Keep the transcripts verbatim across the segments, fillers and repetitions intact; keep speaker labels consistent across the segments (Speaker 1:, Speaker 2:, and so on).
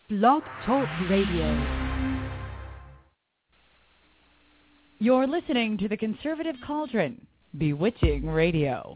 Speaker 1: Blog Talk Radio. You're listening to the Conservative Cauldron, Bewitching Radio.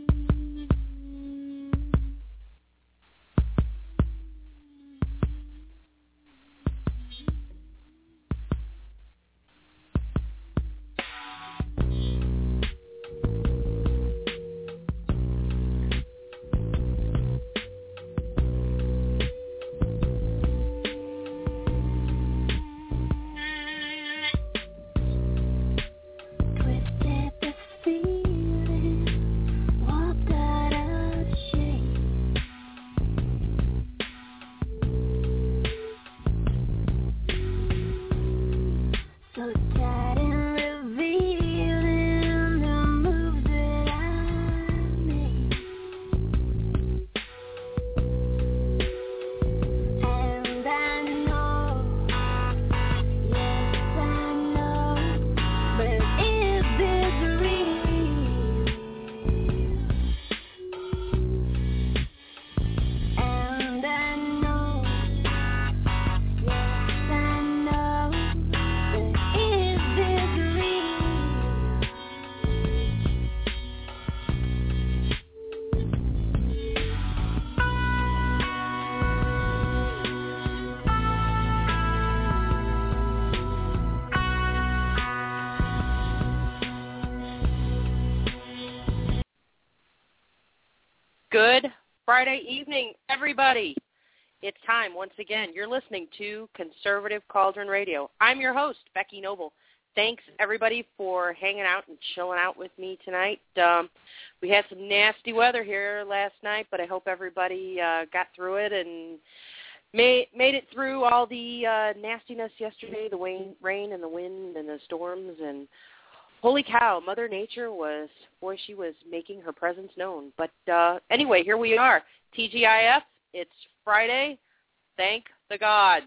Speaker 2: Good Friday evening, everybody. It's time once again. You're listening to Conservative Cauldron Radio. I'm your host, Becky Noble. Thanks, everybody, for hanging out and chilling out with me tonight. Um, we had some nasty weather here last night, but I hope everybody uh, got through it and made, made it through all the uh, nastiness yesterday, the rain, rain and the wind and the storms. And holy cow, Mother Nature was, boy, she was making her presence known. But uh, anyway, here we are. T G I F, it's Friday. Thank the gods.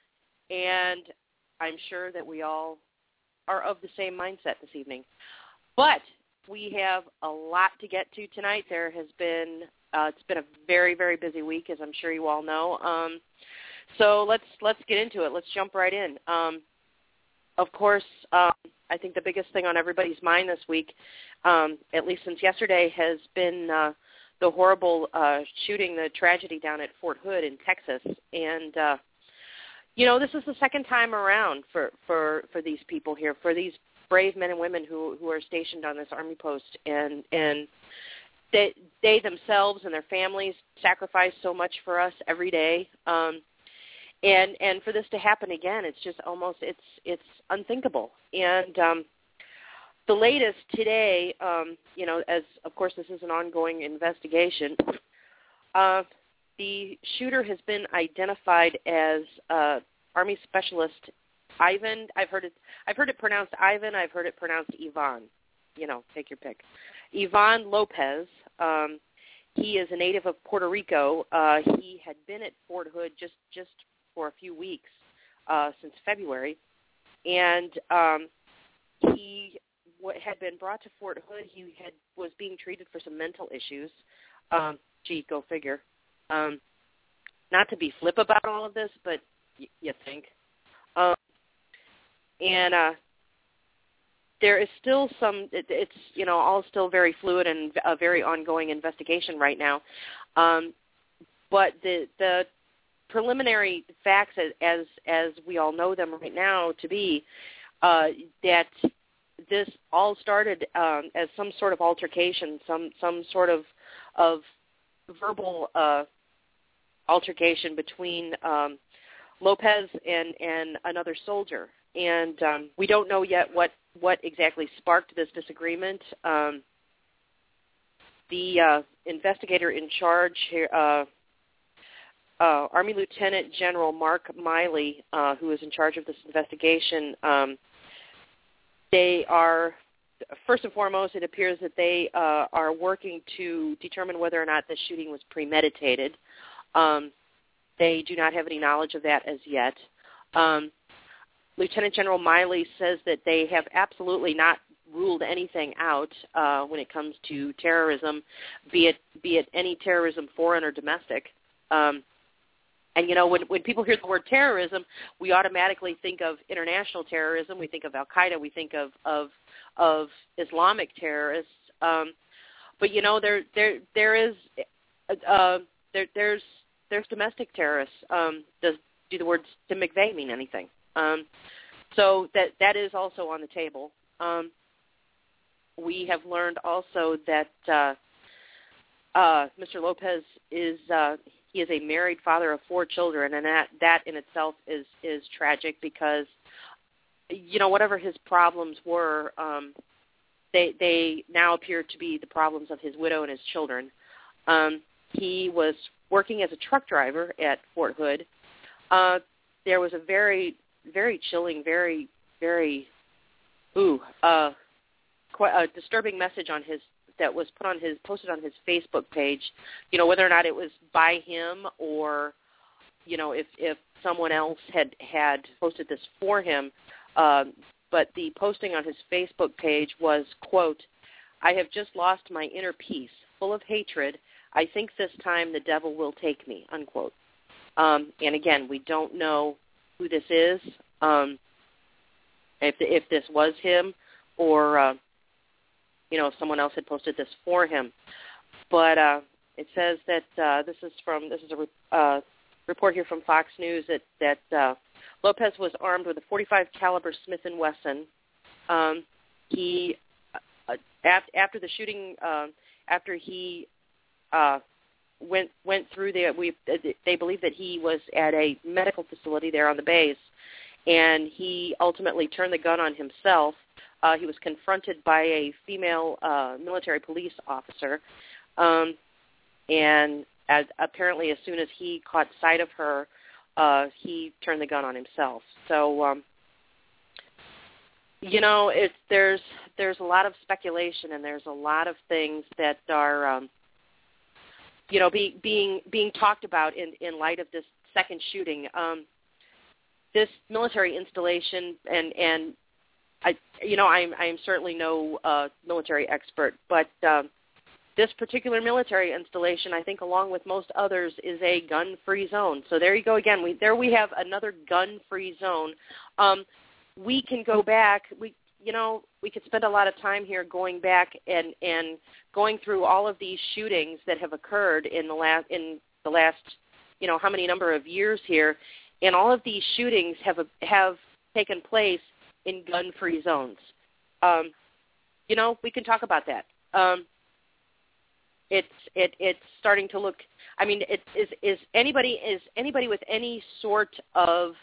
Speaker 2: And I'm sure that we all are of the same mindset this evening. But we have a lot to get to tonight. There has been, uh, it's been a very, very busy week, as I'm sure you all know. Um, so let's let's get into it. Let's jump right in. Um, of course, um, I think the biggest thing on everybody's mind this week, um, at least since yesterday, has been uh, the horrible uh, shooting, the tragedy down at Fort Hood in Texas. And, uh, you know, this is the second time around for, for, for these people here, for these brave men and women who, who are stationed on this Army post. And, and they, they themselves and their families sacrifice so much for us every day. Um, And and for this to happen again, it's just almost, it's it's unthinkable. And um, the latest today, um, you know, as of course this is an ongoing investigation, uh, the shooter has been identified as uh, Army Specialist Ivan. I've heard it. I've heard it pronounced Ivan. I've heard it pronounced Ivan. You know, take your pick. Ivan Lopez. Um, he is a native of Puerto Rico. Uh, he had been at Fort Hood just just. for a few weeks uh, since February, and um, he w- had been brought to Fort Hood. He had was being treated for some mental issues. Um, gee, go figure. Um, not to be flip about all of this, but y- you think. Um, and uh, there is still some, it, it's, you know, all still very fluid and a very ongoing investigation right now. Um, but the the preliminary facts, as, as as we all know them right now to be, uh, that this all started um, as some sort of altercation, some some sort of of verbal uh, altercation between um, Lopez and, and another soldier, and um, we don't know yet what, what exactly sparked this disagreement. Um, the uh, investigator in charge here. Uh, Uh, Army Lieutenant General Mark Miley, uh, who is in charge of this investigation, um, they are, first and foremost, it appears that they uh, are working to determine whether or not the shooting was premeditated. Um, they do not have any knowledge of that as yet. Um, Lieutenant General Miley says that they have absolutely not ruled anything out uh, when it comes to terrorism, be it be it any terrorism, foreign or domestic. Um, And, you know, when, when people hear the word terrorism, we automatically think of international terrorism. We think of Al-Qaeda. We think of, of, of Islamic terrorists. Um, but, you know, there there there is uh, there there's there's domestic terrorists. Um, does do the words Tim McVeigh mean anything? Um, so that that is also on the table. Um, we have learned also that uh, uh, Mister Lopez is uh, he is a married father of four children, and that that in itself is is tragic because, you know, whatever his problems were, um, they they now appear to be the problems of his widow and his children. Um, he was working as a truck driver at Fort Hood. Uh, there was a very very chilling, very very ooh uh, quite a disturbing message on his. that was put on his, posted on his Facebook page, you know, whether or not it was by him or, you know, if, if someone else had, had posted this for him. Um, but the posting on his Facebook page was, quote, "I have just lost my inner peace, full of hatred. I think this time the devil will take me," unquote. Um, and again, we don't know who this is, um, if, if this was him or, uh, you know, if someone else had posted this for him. But uh, it says that uh, this is from, this is a re- uh, report here from Fox News that, that uh, Lopez was armed with a forty-five caliber Smith and Wesson. Um, he, uh, after, after the shooting, uh, after he uh, went went through there, we they believe that he was at a medical facility there on the base, and he ultimately turned the gun on himself. Uh, he was confronted by a female uh, military police officer, um, and as, apparently as soon as he caught sight of her, uh, he turned the gun on himself. So, um, you know, it's, there's there's a lot of speculation and there's a lot of things that are, um, you know, be, being being talked about in, in light of this second shooting. Um, this military installation and and I, you know, I'm, I'm certainly no uh, military expert, but um, this particular military installation, I think, along with most others, is a gun-free zone. So there you go again. We, there we have another gun-free zone. Um, we can go back. We, you know, we could spend a lot of time here going back and, and going through all of these shootings that have occurred in the last in the last, you know, how many number of years here, and all of these shootings have have taken place in gun-free zones. Um, you know, we can talk about that. Um, it's it it's starting to look. I mean, it, is is anybody is anybody with any sort of,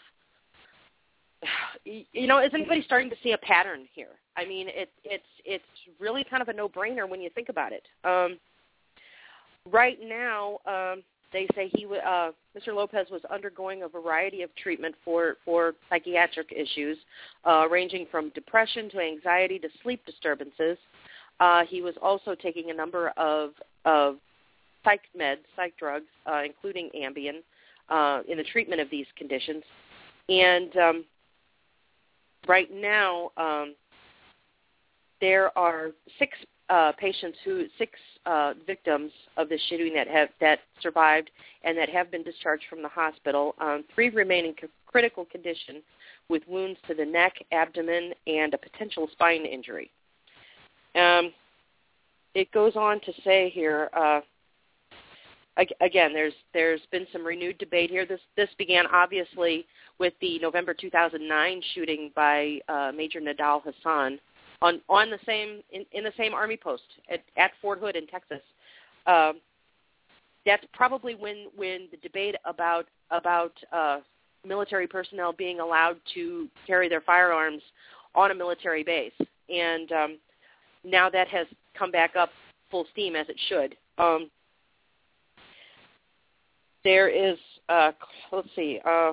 Speaker 2: you know, is anybody starting to see a pattern here? I mean, it it's it's really kind of a no-brainer when you think about it. Um, right now, um, they say he uh, Mister Lopez was undergoing a variety of treatment for, for psychiatric issues, uh, ranging from depression to anxiety to sleep disturbances. Uh, he was also taking a number of, of psych meds, psych drugs, uh, including Ambien, uh, in the treatment of these conditions. And um, right now, um, there are six uh, patients who, six uh, victims of this shooting that have that survived and that have been discharged from the hospital. Um, three remain in c- critical condition with wounds to the neck, abdomen, and a potential spine injury. Um, it goes on to say here. Uh, Again, there's there's been some renewed debate here. This this began obviously with the November two thousand nine shooting by uh, Major Nidal Hasan on on the same in, in the same Army post at, at Fort Hood in Texas. Um, that's probably when when the debate about about uh, military personnel being allowed to carry their firearms on a military base, and um, now that has come back up full steam as it should. Um, There is, uh, let's see, uh,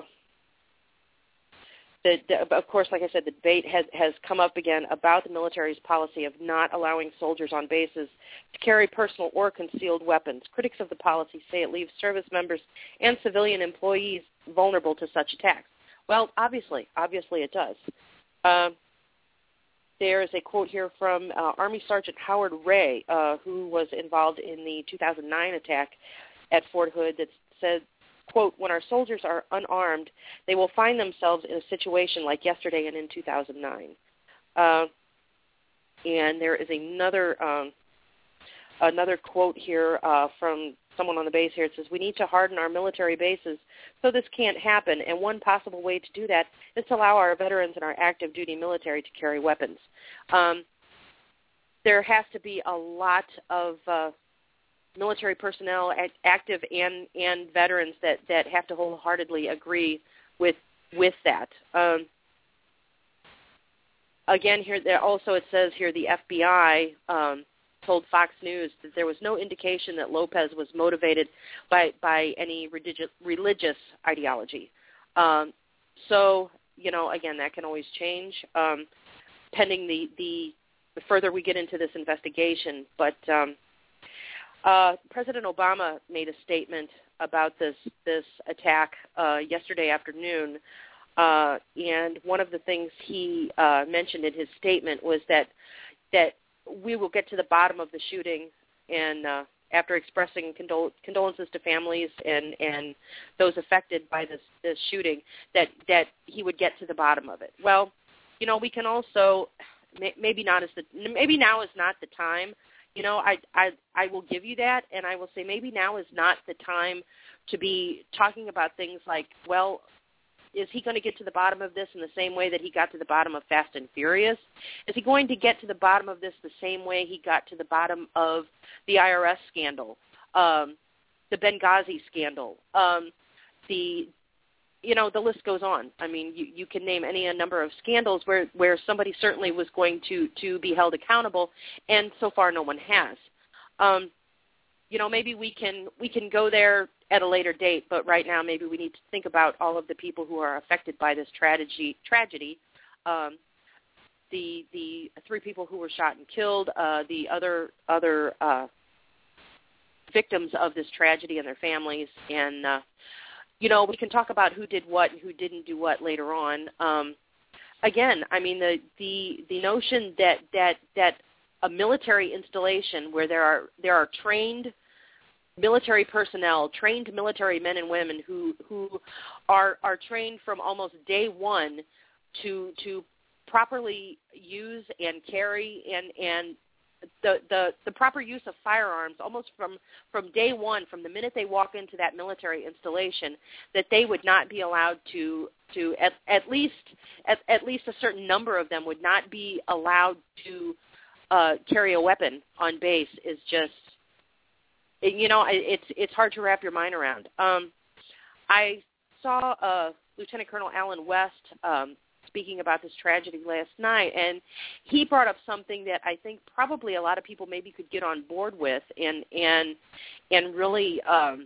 Speaker 2: the, the, of course, like I said, the debate has, has come up again about the military's policy of not allowing soldiers on bases to carry personal or concealed weapons. Critics of the policy say it leaves service members and civilian employees vulnerable to such attacks. Well, obviously, obviously it does. Uh, there is a quote here from uh, Army Sergeant Howard Ray, uh, who was involved in the two thousand nine attack at Fort Hood, that said quote, when our soldiers are unarmed, they will find themselves in a situation like yesterday and in two thousand nine. Uh, and there is another um, another quote here uh, from someone on the base here. It says, we need to harden our military bases so this can't happen, and one possible way to do that is to allow our veterans and our active duty military to carry weapons. Um, there has to be a lot of uh, military personnel, active and, and veterans, that, that have to wholeheartedly agree with with that. Um, again, here there also it says here the F B I um, told Fox News that there was no indication that Lopez was motivated by, by any religious, religious ideology. Um, so, you know, again, that can always change um, pending the, the, the further we get into this investigation. But um, uh, President Obama made a statement about this, this attack uh, yesterday afternoon, uh, and one of the things he uh, mentioned in his statement was that that we will get to the bottom of the shooting, and uh, after expressing condol- condolences to families and, and those affected by this, this shooting, that, that he would get to the bottom of it. Well, you know, we can also may, maybe not as the maybe now is not the time. You know, I I I will give you that, and I will say maybe now is not the time to be talking about things like, well, is he going to get to the bottom of this in the same way that he got to the bottom of Fast and Furious? Is he going to get to the bottom of this the same way he got to the bottom of the I R S scandal, um, the Benghazi scandal, um, the, you know, the list goes on. I mean, you, you can name any a number of scandals where, where somebody certainly was going to, to be held accountable, and so far no one has. Um, you know, maybe we can we can go there at a later date, but right now maybe we need to think about all of the people who are affected by this tragedy. Tragedy, um, the the three people who were shot and killed, uh, the other other uh, victims of this tragedy and their families, and uh, you know, we can talk about who did what and who didn't do what later on. Um, again, I mean, the the the notion that that that a military installation where there are there are trained military personnel, trained military men and women who who are are trained from almost day one to to properly use and carry and and the the, the proper use of firearms almost from, from day one, from the minute they walk into that military installation, that they would not be allowed to to at, at least at, at least a certain number of them would not be allowed to uh, carry a weapon on base is just, you know, it's it's hard to wrap your mind around. Um, I saw uh, Lieutenant Colonel Alan West um, speaking about this tragedy last night, and he brought up something that I think probably a lot of people maybe could get on board with, and and and really, um,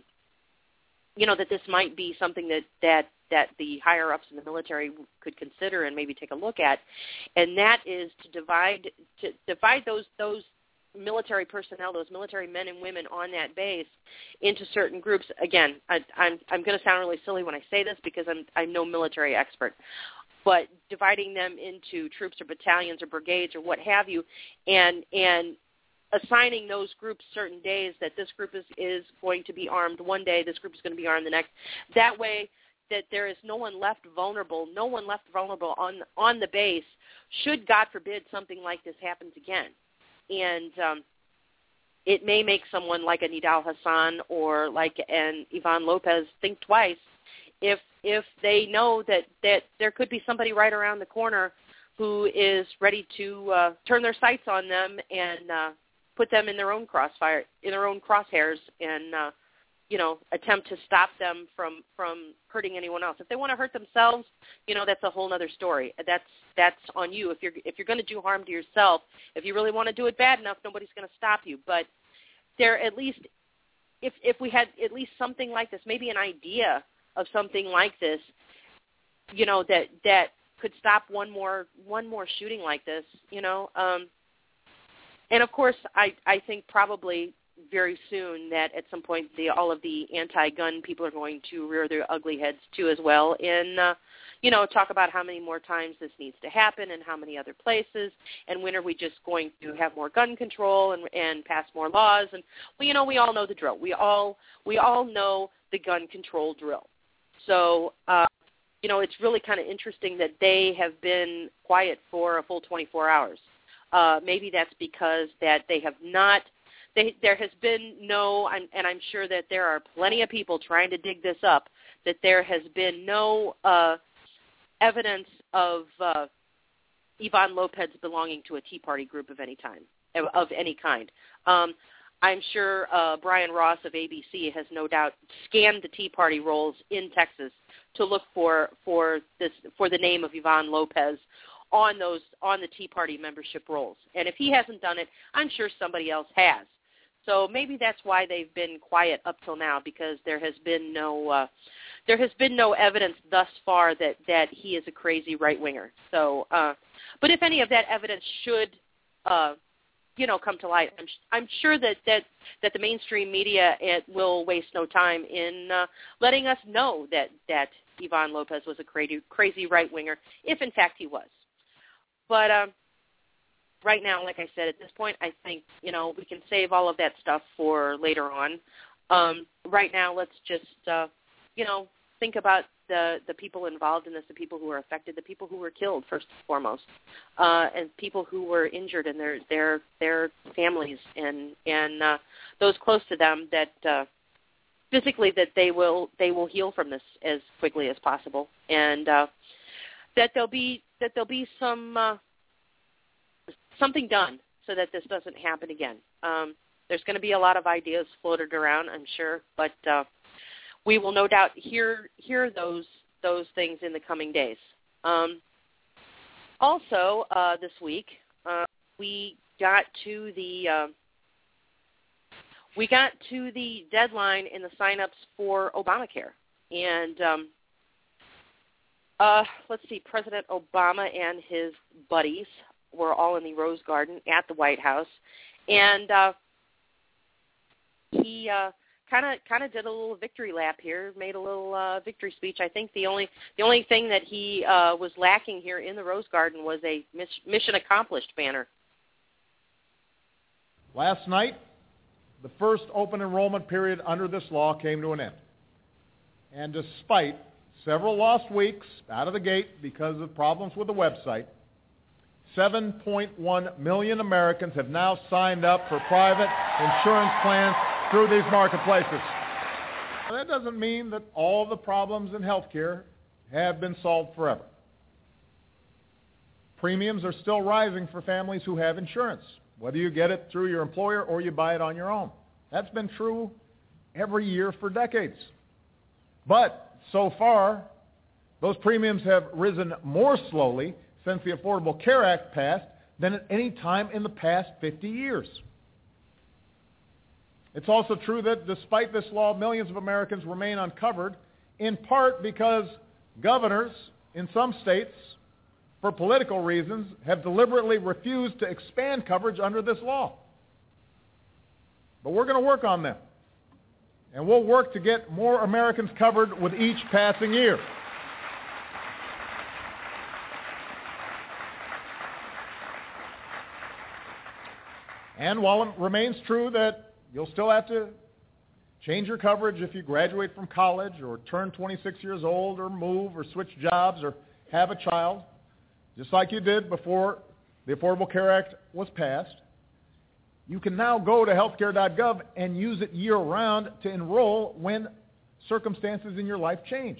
Speaker 2: you know, that this might be something that that that the higher ups in the military could consider and maybe take a look at, and that is to divide to divide those those. military personnel, those military men and women on that base, into certain groups. Again, I, I'm I'm going to sound really silly when I say this because I'm I'm no military expert, but dividing them into troops or battalions or brigades or what have you, and and assigning those groups certain days that this group is, is going to be armed one day, this group is going to be armed the next. That way that there is no one left vulnerable, no one left vulnerable on on the base should, God forbid, something like this happens again. And um, it may make someone like a Nidal Hassan or like an Ivan Lopez think twice if if they know that, that there could be somebody right around the corner who is ready to uh, turn their sights on them and uh, put them in their own crossfire, in their own crosshairs, and uh, you know, attempt to stop them from, from hurting anyone else. If they want to hurt themselves, you know, that's a whole other story. That's that's on you. If you're if you're going to do harm to yourself, if you really want to do it bad enough, nobody's going to stop you. But there, at least, if if we had at least something like this, maybe an idea of something like this, you know, that that could stop one more one more shooting like this, you know. Um, and of course, I I think probably very soon that at some point the all of the anti-gun people are going to rear their ugly heads too as well, and uh, you know, talk about how many more times this needs to happen and how many other places, and when are we just going to have more gun control and and pass more laws. And well, you know, we all know the drill. We all we all know the gun control drill. So, uh, you know, it's really kind of interesting that they have been quiet for a full twenty-four hours. Uh, maybe that's because that they have not, they, there has been no, and, and I'm sure that there are plenty of people trying to dig this up, that there has been no uh, evidence of uh, Ivan Lopez belonging to a Tea Party group of any time, of any kind. Um, I'm sure uh, Brian Ross of A B C has no doubt scanned the Tea Party rolls in Texas to look for for this for the name of Ivan Lopez on those on the Tea Party membership rolls. And if he hasn't done it, I'm sure somebody else has. So maybe that's why they've been quiet up till now, because there has been no uh, there has been no evidence thus far that, that he is a crazy right winger. So, uh, but if any of that evidence should uh, you know, come to light, I'm, I'm sure that, that, that the mainstream media it will waste no time in uh, letting us know that, that Ivan Lopez was a crazy, crazy right-winger, if in fact he was. But um, right now, like I said, at this point, I think, you know, we can save all of that stuff for later on. Um, right now, let's just, uh, you know, think about the, the people involved in this, the people who were affected, the people who were killed, first and foremost, uh, and people who were injured and their their their families and and uh, those close to them that uh, physically that they will they will heal from this as quickly as possible, and uh, that there'll be that there'll be some uh, something done so that this doesn't happen again. Um, there's going to be a lot of ideas floated around, I'm sure, but uh, we will no doubt hear hear those those things in the coming days. Um, also, uh, this week uh, we got to the uh, we got to the deadline in the signups for Obamacare, and um, uh, let's see, President Obama and his buddies were all in the Rose Garden at the White House, and uh, he. Uh, Kind of, kind of did a little victory lap here. Made a little uh, victory speech. I think the only, the only thing that he uh, was lacking here in the Rose Garden was a mission accomplished banner.
Speaker 3: Last night, the first open enrollment period under this law came to an end, and despite several lost weeks out of the gate because of problems with the website, seven point one million Americans have now signed up for private insurance plans through these marketplaces. Now, that doesn't mean that all the problems in healthcare have been solved forever. Premiums are still rising for families who have insurance, whether you get it through your employer or you buy it on your own. That's been true every year for decades. But so far, those premiums have risen more slowly since the Affordable Care Act passed than at any time in the past fifty years. It's also true that despite this law, millions of Americans remain uncovered, in part because governors in some states, for political reasons, have deliberately refused to expand coverage under this law. But we're going to work on them, and we'll work to get more Americans covered with each passing year. And while it remains true that you'll still have to change your coverage if you graduate from college or turn twenty-six years old or move or switch jobs or have a child, just like you did before the Affordable Care Act was passed, you can now go to healthcare dot gov and use it year-round to enroll when circumstances in your life change.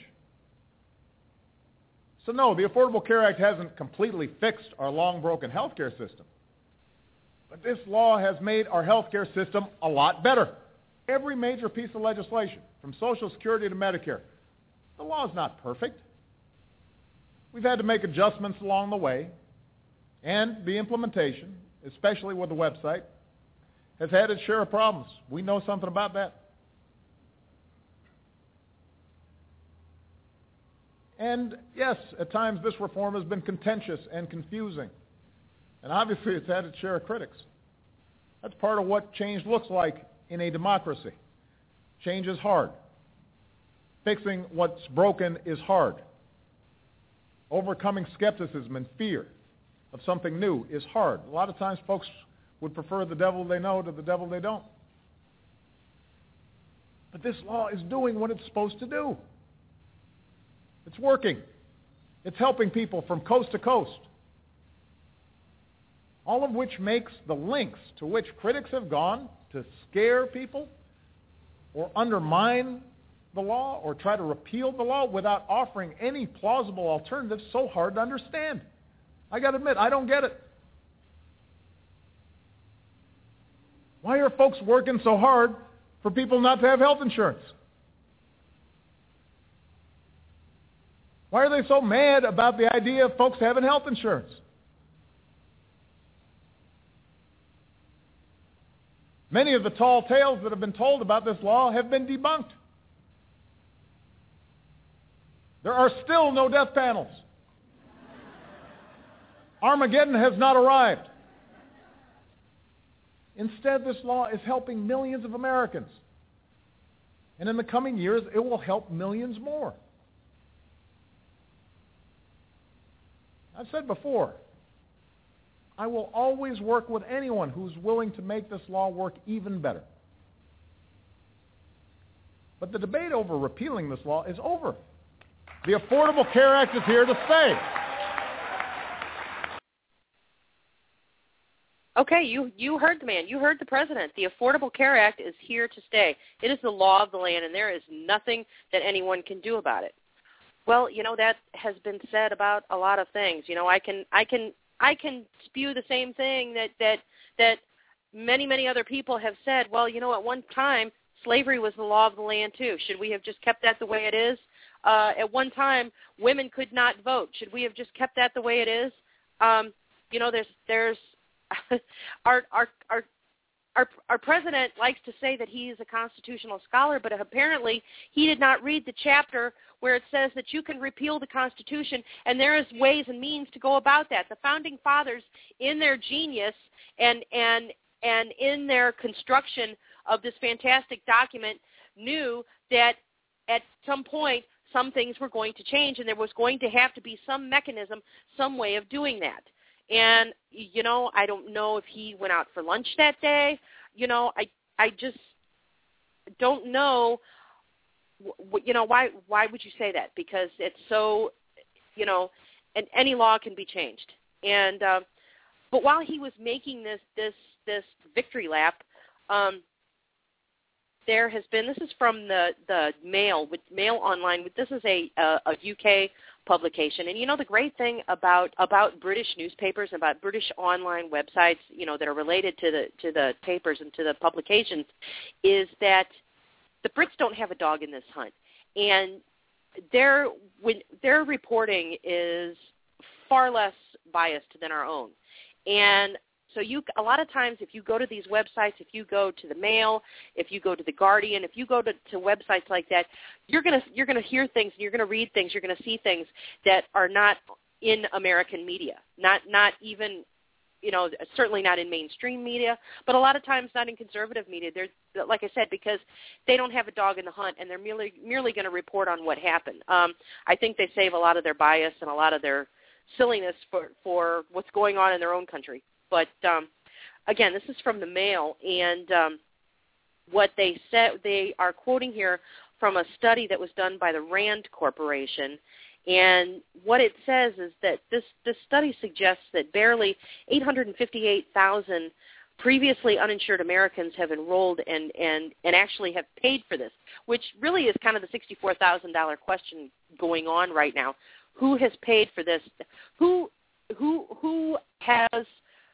Speaker 3: So no, the Affordable Care Act hasn't completely fixed our long-broken healthcare system. But this law has made our healthcare system a lot better. Every major piece of legislation, from Social Security to Medicare, the law is not perfect. We've had to make adjustments along the way, and the implementation, especially with the website, has had its share of problems. We know something about that. And yes, at times this reform has been contentious and confusing. And obviously it's had its share of critics. That's part of what change looks like in a democracy. Change is hard. Fixing what's broken is hard. Overcoming skepticism and fear of something new is hard. A lot of times folks would prefer the devil they know to the devil they don't. But this law is doing what it's supposed to do. It's working. It's helping people from coast to coast. All of which makes the lengths to which critics have gone to scare people or undermine the law or try to repeal the law without offering any plausible alternatives so hard to understand. I got to admit, I don't get it. Why are folks working so hard for people not to have health insurance? Why are they so mad about the idea of folks having health insurance? Many of the tall tales that have been told about this law have been debunked. There are still no death panels. Armageddon has not arrived. Instead, this law is helping millions of Americans. And in the coming years, it will help millions more. I've said before, I will always work with anyone who's willing to make this law work even better. But the debate over repealing this law is over. The Affordable Care Act is here to stay.
Speaker 2: Okay, you, you heard the man. You heard the president. The Affordable Care Act is here to stay. It is the law of the land, and there is nothing that anyone can do about it. Well, you know, that has been said about a lot of things. You know, I can I can I can spew the same thing that that that many, many other people have said. Well, you know, at one time slavery was the law of the land too. Should we have just kept that the way it is? Uh, at one time, women could not vote. Should we have just kept that the way it is? Um, you know, there's there's our our our Our, our president likes to say that he is a constitutional scholar, but apparently he did not read the chapter where it says that you can repeal the Constitution, and there is ways and means to go about that. The Founding Fathers, in their genius and and and in their construction of this fantastic document, knew that at some point some things were going to change, and there was going to have to be some mechanism, some way of doing that. And, you know, I don't know if he went out for lunch that day. You know, I I just don't know, w- you know, why why would you say that? Because it's so, you know, and any law can be changed. And uh, but while he was making this this this victory lap, um, there has been, this is from the, the Mail, with Mail Online, this is a, a, a U K publication. And, you know, the great thing about, about British newspapers, about British online websites, you know, that are related to the, to the papers and to the publications, is that the Brits don't have a dog in this hunt. And their, when, their reporting is far less biased than our own. And so you, a lot of times if you go to these websites, if you go to the Mail, if you go to the Guardian, if you go to, to websites like that, you're going to you're going to hear things, and you're going to read things, you're going to see things that are not in American media, not not even, you know, certainly not in mainstream media, but a lot of times not in conservative media. They're, like I said, because they don't have a dog in the hunt, and they're merely merely going to report on what happened. Um, I think they save a lot of their bias and a lot of their silliness for, for what's going on in their own country. But, um, again, this is from the Mail, and um, what they said, they are quoting here from a study that was done by the RAND Corporation, and what it says is that this, this study suggests that barely eight hundred fifty-eight thousand previously uninsured Americans have enrolled and, and, and actually have paid for this, which really is kind of the sixty-four thousand dollars question going on right now. Who has paid for this? Who, who, who has...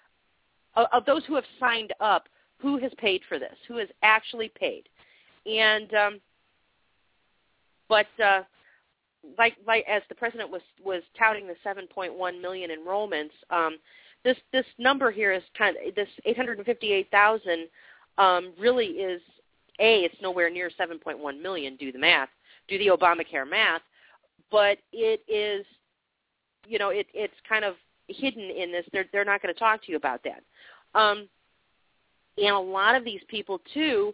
Speaker 2: Of those who have signed up, who has paid for this? Who has actually paid? And um, but uh, like like as the president was was touting the seven point one million enrollments, um, this this number here is kind of this eight hundred fifty-eight thousand um, really is a it's nowhere near seven point one million. Do the math, do the Obamacare math, but it is, you know, it it's kind of hidden in this. They're they're not going to talk to you about that. Um, and a lot of these people too,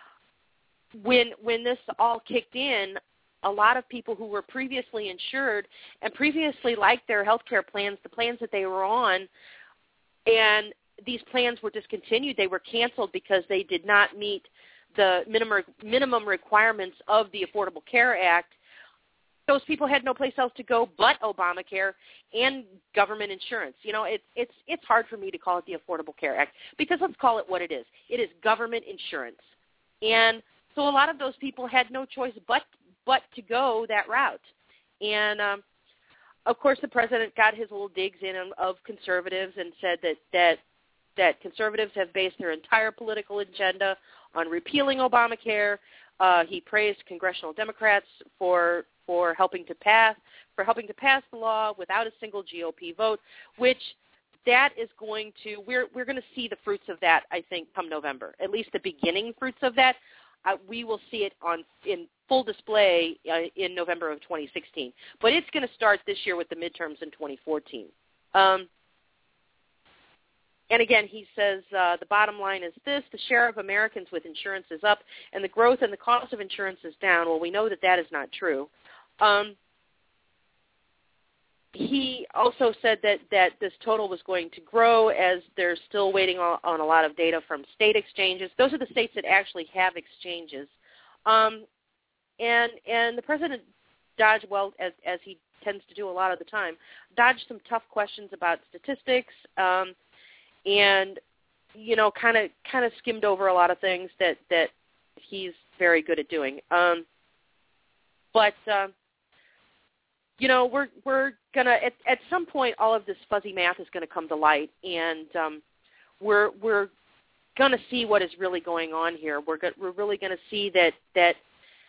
Speaker 2: when when this all kicked in, a lot of people who were previously insured and previously liked their health care plans, the plans that they were on, and these plans were discontinued, they were canceled because they did not meet the minimum minimum requirements of the Affordable Care Act, those people had no place else to go but Obamacare and government insurance. You know, it's it's it's hard for me to call it the Affordable Care Act because let's call it what it is. It is government insurance. And so a lot of those people had no choice but but to go that route. And, um, of course, the president got his little digs in of conservatives and said that, that, that conservatives have based their entire political agenda on repealing Obamacare. Uh, he praised congressional Democrats for for helping to pass for helping to pass the law without a single G O P vote, which that is going to we're we're going to see the fruits of that, I think, come November. At least the beginning fruits of that. Uh, we will see it on in full display uh, in November of twenty sixteen. But it's going to start this year with the midterms in twenty fourteen. Um, And again, he says uh, the bottom line is this: the share of Americans with insurance is up, and the growth and the cost of insurance is down. Well, we know that that is not true. Um, he also said that, that this total was going to grow as they're still waiting on, on a lot of data from state exchanges. Those are the states that actually have exchanges. Um, and and the president dodged, well, as, as he tends to do a lot of the time, dodged some tough questions about statistics, um, and, you know, kind of kind of skimmed over a lot of things that, that he's very good at doing. Um, but, uh, you know, we're we're gonna at, at some point all of this fuzzy math is going to come to light, and um, we're we're going to see what is really going on here. We're go- we're really going to see that that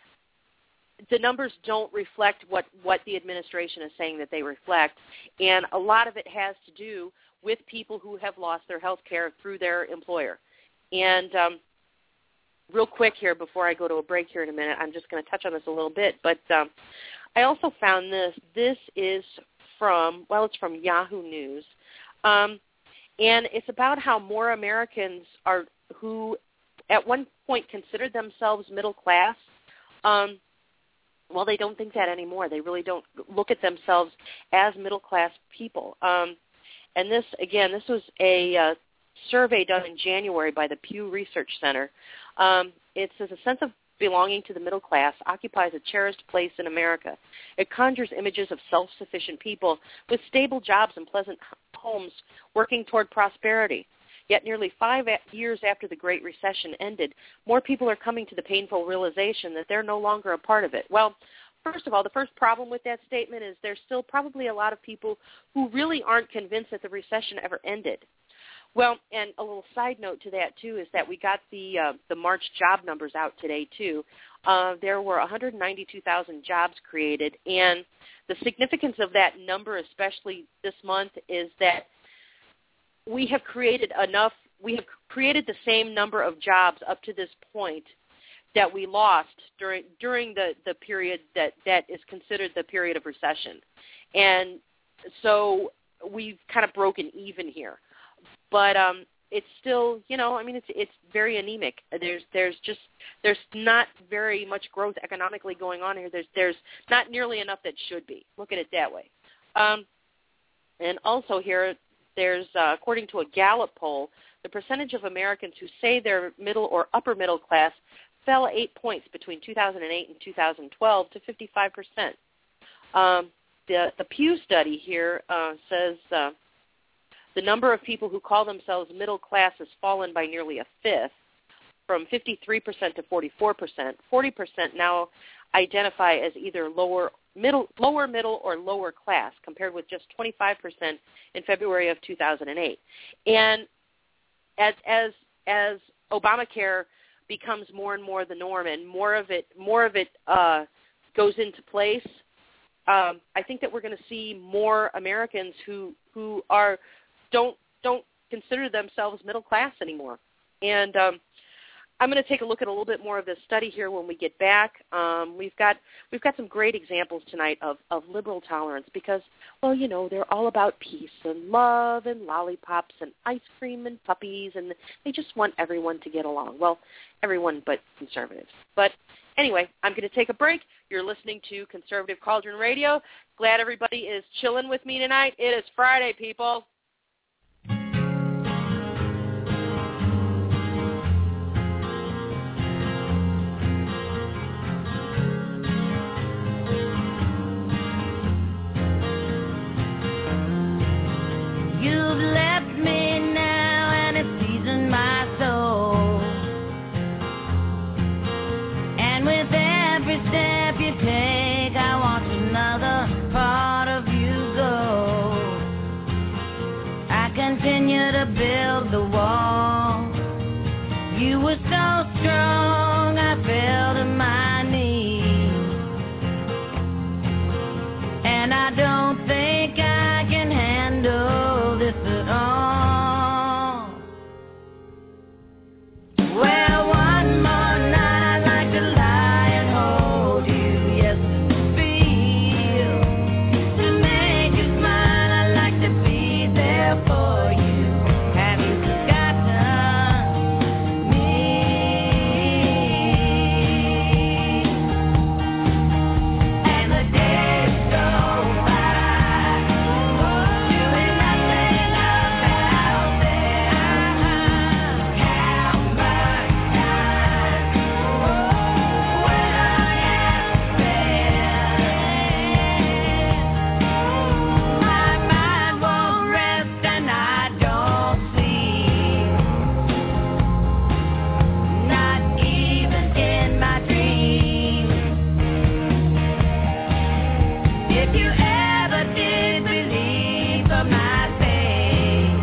Speaker 2: the numbers don't reflect what, what the administration is saying that they reflect, and a lot of it has to do with people who have lost their health care through their employer. And um, real quick here before I go to a break here in a minute, I'm just going to touch on this a little bit, but um, I also found this. This is from, well, it's from Yahoo News, um, and it's about how more Americans are who at one point considered themselves middle class. Um, well, they don't think that anymore. They really don't look at themselves as middle class people. Um, and this, again, this was a uh, survey done in January by the Pew Research Center. Um, it says a sense of belonging to the middle class occupies a cherished place in America. It conjures images of self-sufficient people with stable jobs and pleasant homes working toward prosperity. Yet nearly five years after the Great Recession ended, more people are coming to the painful realization that they're no longer a part of it. Well, first of all, the first problem with that statement is there's still probably a lot of people who really aren't convinced that the recession ever ended. Well, and a little side note to that, too, is that we got the uh, the March job numbers out today, too. Uh, there were one hundred ninety-two thousand jobs created, and the significance of that number, especially this month, is that we have created enough, we have created the same number of jobs up to this point that we lost during during the, the period that, that is considered the period of recession. And so we've kind of broken even here. But um, it's still, you know, I mean, it's it's very anemic. There's there's just there's not very much growth economically going on here. There's there's not nearly enough that should be. Look at it that way. Um, and also here, there's uh, according to a Gallup poll, the percentage of Americans who say they're middle or upper middle class fell eight points between two thousand eight and two thousand twelve to fifty-five percent. Um, the the Pew study here uh, says. Uh, The number of people who call themselves middle class has fallen by nearly a fifth, from fifty-three percent to forty-four percent. forty percent now identify as either lower middle, lower middle or lower class, compared with just twenty-five percent in February of two thousand eight. And as as as Obamacare becomes more and more the norm, and more of it more of it uh, goes into place, um, I think that we're going to see more Americans who who are don't don't consider themselves middle class anymore. And um, I'm going to take a look at a little bit more of this study here when we get back. Um, we've got we've got some great examples tonight of, of liberal tolerance because, well, you know, they're all about peace and love and lollipops and ice cream and puppies, and they just want everyone to get along. Well, everyone but conservatives. But anyway, I'm going to take a break. You're listening to Conservative Cauldron Radio. Glad everybody is chilling with me tonight. It is Friday, people.
Speaker 4: and I don't think I can handle this at all. Well, one more night I'd like to lie and hold you, yes, and feel. To make you smile, I'd like to be there for you. Have you forgotten me? And the days go by, doing nothing about them. How much time will I have to spend? My mind won't rest and I don't sleep, not even in my dreams. If you ever did believe of my fate,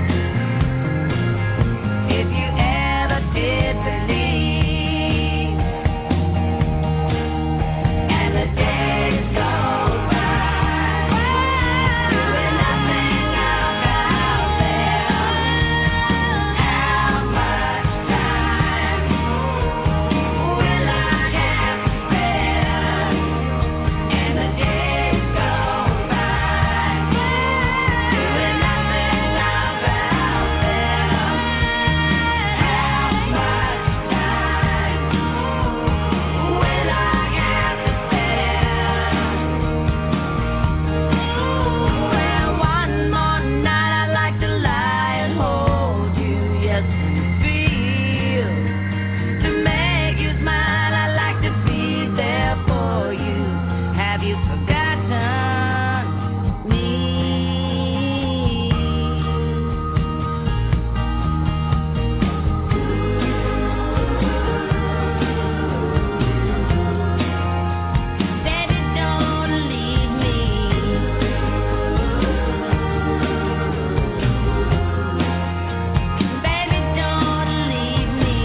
Speaker 4: if you ever did believe, and the days go by, doing nothing about them, how much time will I have to spend? And the days go by, doing nothing about them, how much time will I have to spend? Well, one more night I'd like to lie and hold you, yes, and feel. To make you smile, I'd like to be there for you. Have you forgotten me? Baby, don't leave me. Baby, don't leave me.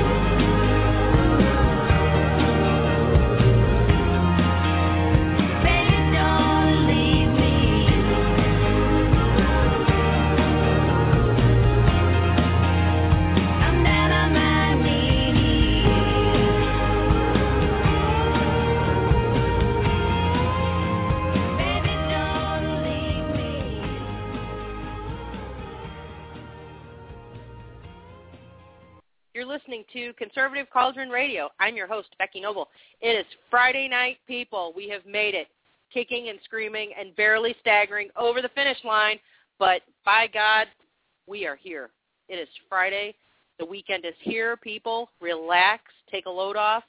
Speaker 4: Baby, don't leave me. I'm down on my knees. Baby, don't leave me.
Speaker 2: You're listening to Conservative Cauldron Radio. I'm your host, Becky Noble. It is Friday night, people. We have made it, kicking and screaming and barely staggering over the finish line. But by God, we are here. It is Friday. The weekend is here, people. Relax. Take a load off.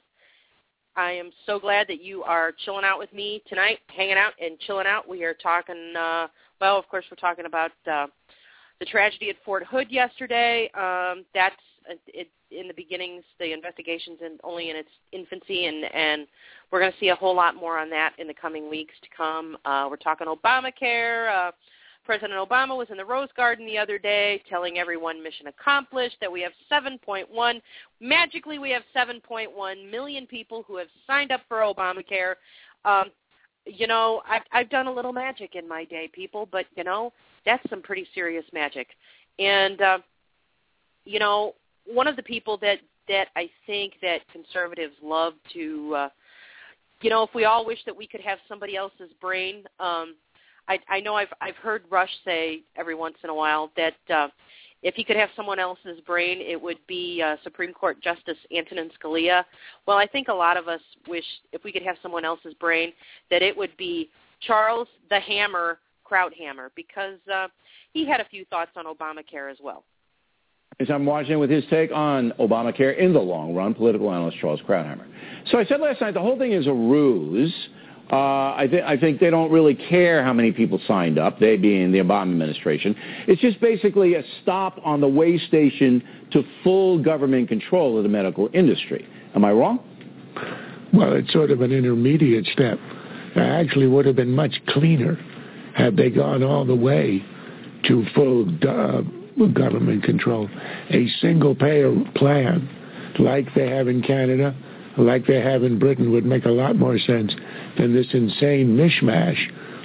Speaker 2: I am so glad that you are chilling out with me tonight, hanging out and chilling out. We are talking, uh, well, of course, we're talking about uh, the tragedy at Fort Hood yesterday. Um, that's uh, it, in the beginnings, the investigation's in, only in its infancy, and, and we're going to see a whole lot more on that in the coming weeks to come. Uh, we're talking Obamacare. Uh, President Obama was in the Rose Garden the other day telling everyone mission accomplished, that we have seven point one, magically we have seven point one million people who have signed up for Obamacare. Um, you know, I've, I've done a little magic in my day, people, but, you know, that's some pretty serious magic. And, uh, you know, one of the people that, that I think that conservatives love to, uh, you know, if we all wish that we could have somebody else's brain, um, I, I know I've I've heard Rush say every once in a while that uh, if he could have someone else's brain, it would be uh, Supreme Court Justice Antonin Scalia. Well, I think a lot of us wish if we could have someone else's brain, that it would be Charles the Hammer Krauthammer, because uh, he had a few thoughts on Obamacare as well.
Speaker 5: As I'm watching with his take on Obamacare in the long run, political analyst Charles Krauthammer. So I said last night the whole thing is a ruse. Uh, I, th- I think they don't really care how many people signed up, they being the Obama administration. It's just basically a stop on the way station to full government control of the medical industry. Am I wrong?
Speaker 6: Well, it's sort of an intermediate step. It actually would have been much cleaner had they gone all the way to full uh, government control. A single-payer plan like they have in Canada, like they have in Britain, would make a lot more sense than this insane mishmash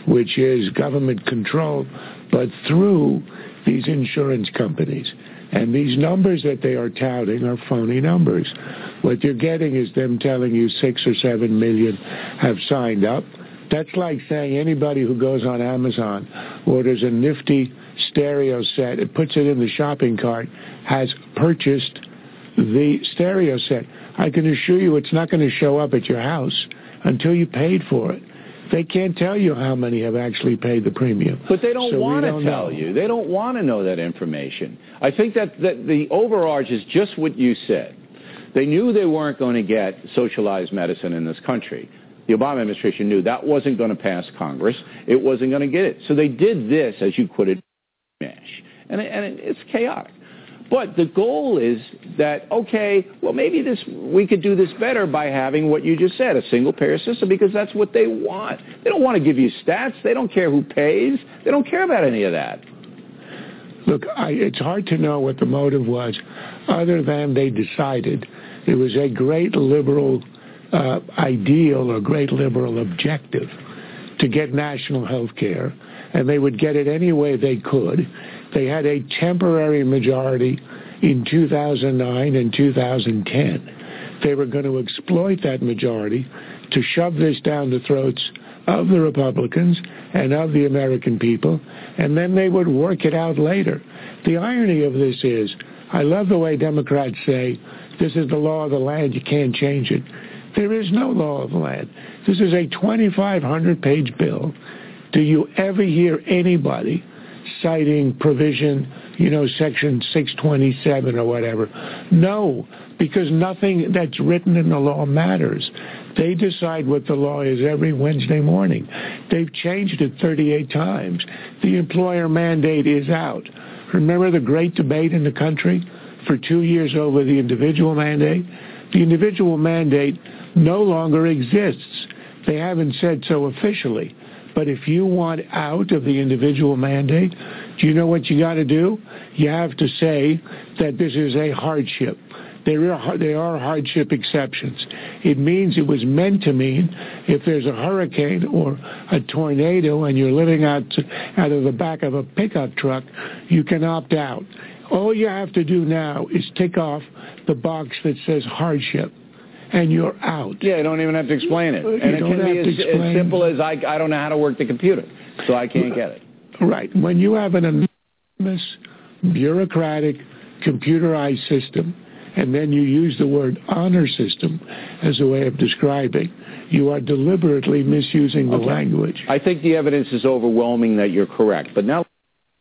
Speaker 6: which is government control, but through these insurance companies. And these numbers that they are touting are phony numbers. What you're getting is them telling you six or seven million have signed up. That's like saying anybody who goes on Amazon, orders a nifty stereo set, and puts it in the shopping cart, has purchased the stereo set. I can assure you it's not going to show up at your house until you paid for it. They can't tell you how many have actually paid the premium.
Speaker 5: But they don't
Speaker 6: so
Speaker 5: want to
Speaker 6: don't
Speaker 5: tell
Speaker 6: know.
Speaker 5: you. They don't want to know that information. I think that, that the overarch is just what you said. They knew they weren't going to get socialized medicine in this country. The Obama administration knew that wasn't going to pass Congress. It wasn't going to get it. So they did this, as you put it, mash. And, it, and it, it's chaotic. But the goal is that, okay, well, maybe this we could do this better by having what you just said, a single-payer system, because that's what they want. They don't want to give you stats. They don't care who pays. They don't care about any of that.
Speaker 6: Look, I, it's hard to know what the motive was, other than they decided it was a great liberal uh, ideal or great liberal objective to get national health care, and they would get it any way they could. They had a temporary majority in two thousand nine and two thousand ten. They were going to exploit that majority to shove this down the throats of the Republicans and of the American people, and then they would work it out later. The irony of this is, I love the way Democrats say, this is the law of the land, you can't change it. There is no law of the land. This is a twenty-five hundred page bill. Do you ever hear anybody citing provision, you know, section six twenty-seven or whatever? No, because nothing that's written in the law matters. They decide what the law is every Wednesday morning. They've changed it thirty-eight times. The employer mandate is out. Remember the great debate in the country for two years over the individual mandate? The individual mandate no longer exists. They haven't said so officially. But if you want out of the individual mandate, do you know what you got to do? You have to say that this is a hardship. There are, there are hardship exceptions. It means it was meant to mean if there's a hurricane or a tornado and you're living out, out of the back of a pickup truck, you can opt out. All you have to do now is tick off the box that says hardship, and you're out.
Speaker 5: Yeah, you don't even have to explain it. And
Speaker 6: you
Speaker 5: it
Speaker 6: don't
Speaker 5: can
Speaker 6: have
Speaker 5: be
Speaker 6: to
Speaker 5: as,
Speaker 6: explain.
Speaker 5: as simple as I, I don't know how to work the computer, so I can't get it.
Speaker 6: Right. When you have an enormous, bureaucratic, computerized system, and then you use the word honor system as a way of describing, you are deliberately misusing the
Speaker 5: Okay.
Speaker 6: language.
Speaker 5: I think the evidence is overwhelming that you're correct. But now,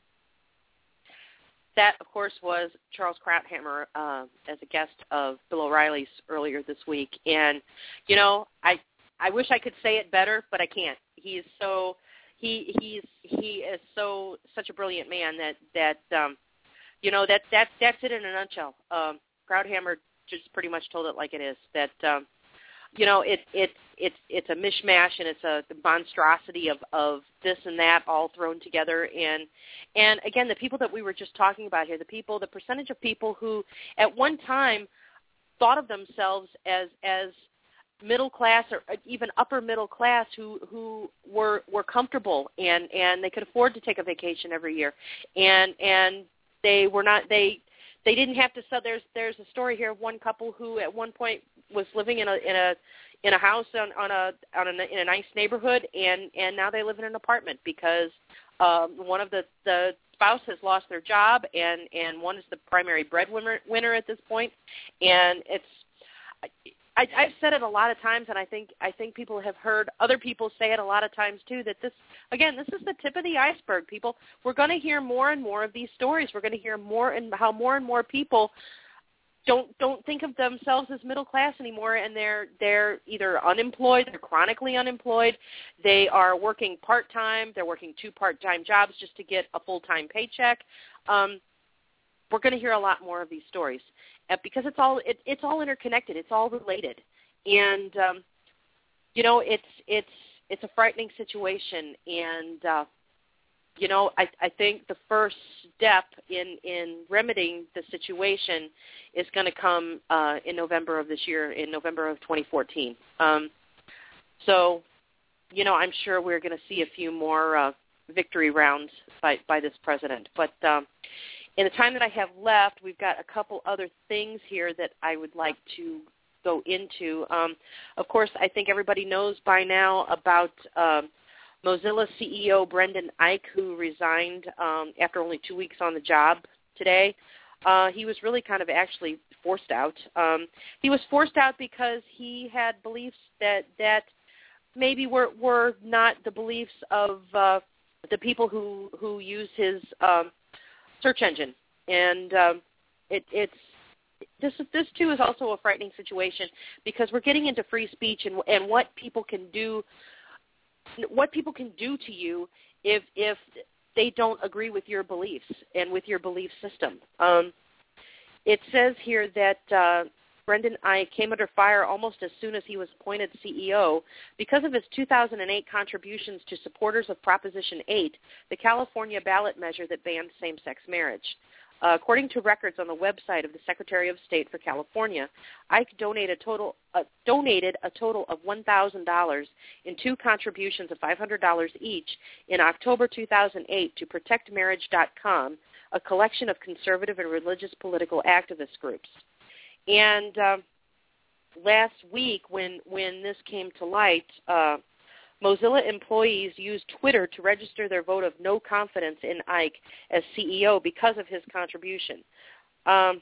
Speaker 2: that, of course, was Charles Krauthammer uh, as a guest of Bill O'Reilly's earlier this week. And, you know, I I wish I could say it better, but I can't. He's so he he's he is so such a brilliant man that that um, you know that that that's it in a nutshell. Um, Krauthammer just pretty much told it like it is. That um, you know it it it's it's a mishmash and it's a monstrosity of, of this and that all thrown together. And and again, the people that we were just talking about here, the people, the percentage of people who at one time thought of themselves as as middle class or even upper middle class, who who were were comfortable and and they could afford to take a vacation every year, and and they were not they. They didn't have to sell. There's there's a story here of one couple who at one point was living in a in a in a house on, on a on a in a nice neighborhood, and, and now they live in an apartment because um, one of the, the spouse has lost their job, and, and one is the primary breadwinner winner at this point, and it's. I, I've said it a lot of times, and I think I think people have heard other people say it a lot of times too. That this, again, this is the tip of the iceberg. People, we're going to hear more and more of these stories. We're going to hear more and how more and more people don't don't think of themselves as middle class anymore, and they're they're either unemployed, they're chronically unemployed, they are working part time, they're working two part time jobs just to get a full time paycheck. Um, we're going to hear a lot more of these stories. Because it's all it, it's all interconnected, it's all related, and um, you know it's it's it's a frightening situation. And uh, you know I, I think the first step in, in remedying the situation is going to come uh, in November of this year, in November of twenty fourteen. Um, so you know, I'm sure we're going to see a few more uh, victory rounds by, by this president. But um, in the time that I have left, we've got a couple other things here that I would like to go into. Um, of course, I think everybody knows by now about um, Mozilla C E O Brendan Eich, who resigned um, after only two weeks on the job today. Uh, he was really kind of actually forced out. Um, he was forced out because he had beliefs that that maybe were were not the beliefs of uh, the people who who use his um, search engine, and um, it, it's this this too is also a frightening situation because we're getting into free speech and and what people can do, what people can do to you if if they don't agree with your beliefs and with your belief system. Um, it says here that uh, Brendan Eich came under fire almost as soon as he was appointed C E O because of his two thousand eight contributions to supporters of Proposition eight, the California ballot measure that banned same-sex marriage. Uh, according to records on the website of the Secretary of State for California, Eich donated a total, uh, donated a total of one thousand dollars in two contributions of five hundred dollars each in October two thousand eight to protect marriage dot com, a collection of conservative and religious political activist groups. And uh, last week, when, when this came to light, uh, Mozilla employees used Twitter to register their vote of no confidence in Eich as C E O because of his contribution. Um,